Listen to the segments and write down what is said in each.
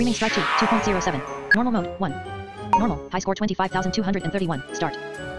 Streaming strike 2, 2.07. Normal mode, 1. Normal, high score 25,231, start.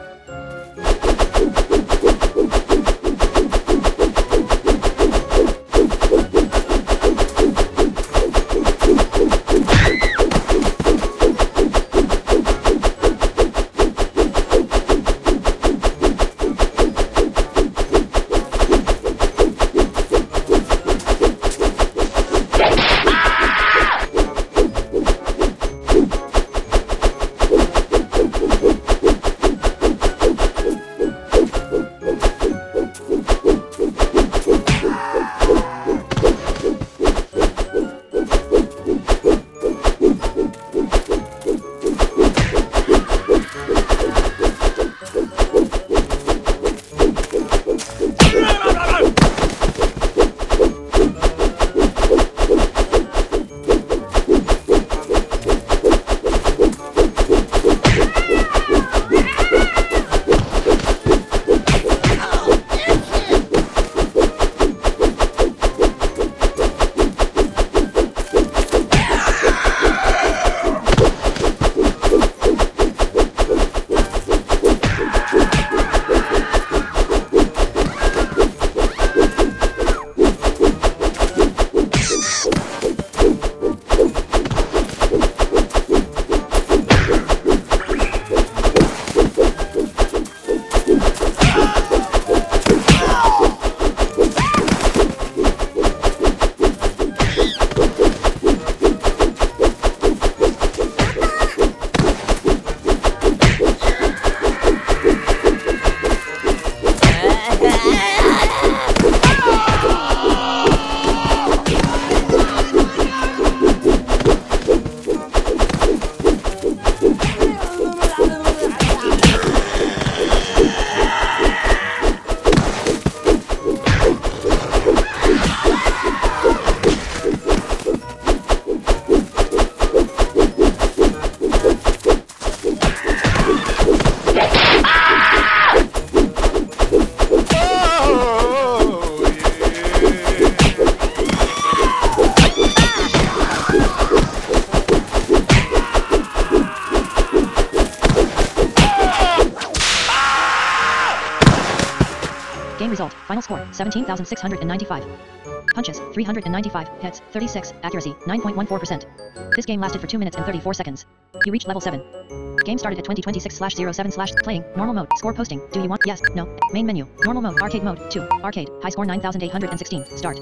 Game result, final score, 17,695. Punches, 395, hits, 36, accuracy, 9.14%. This game lasted for 2 minutes and 34 seconds. You reached level 7. Game started at 2026/07/playing, normal mode, score posting, do you want, yes, no, main menu, normal mode, arcade mode, 2, arcade, high score 9,816, start.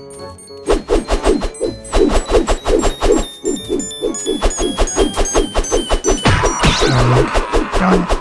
Done.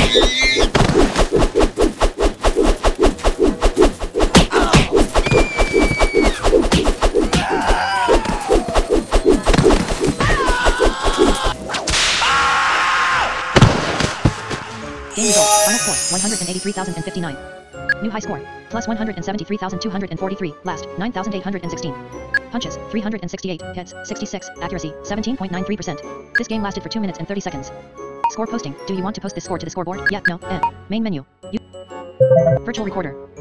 Game result. Final score, 183,059. New high score, plus 173,243, last, 9,816. Punches, 368, hits, 66, accuracy, 17.93%. This game lasted for 2 minutes and 30 seconds. Score posting, do you want to post this score to the scoreboard? Yeah, no, Main menu. Virtual recorder.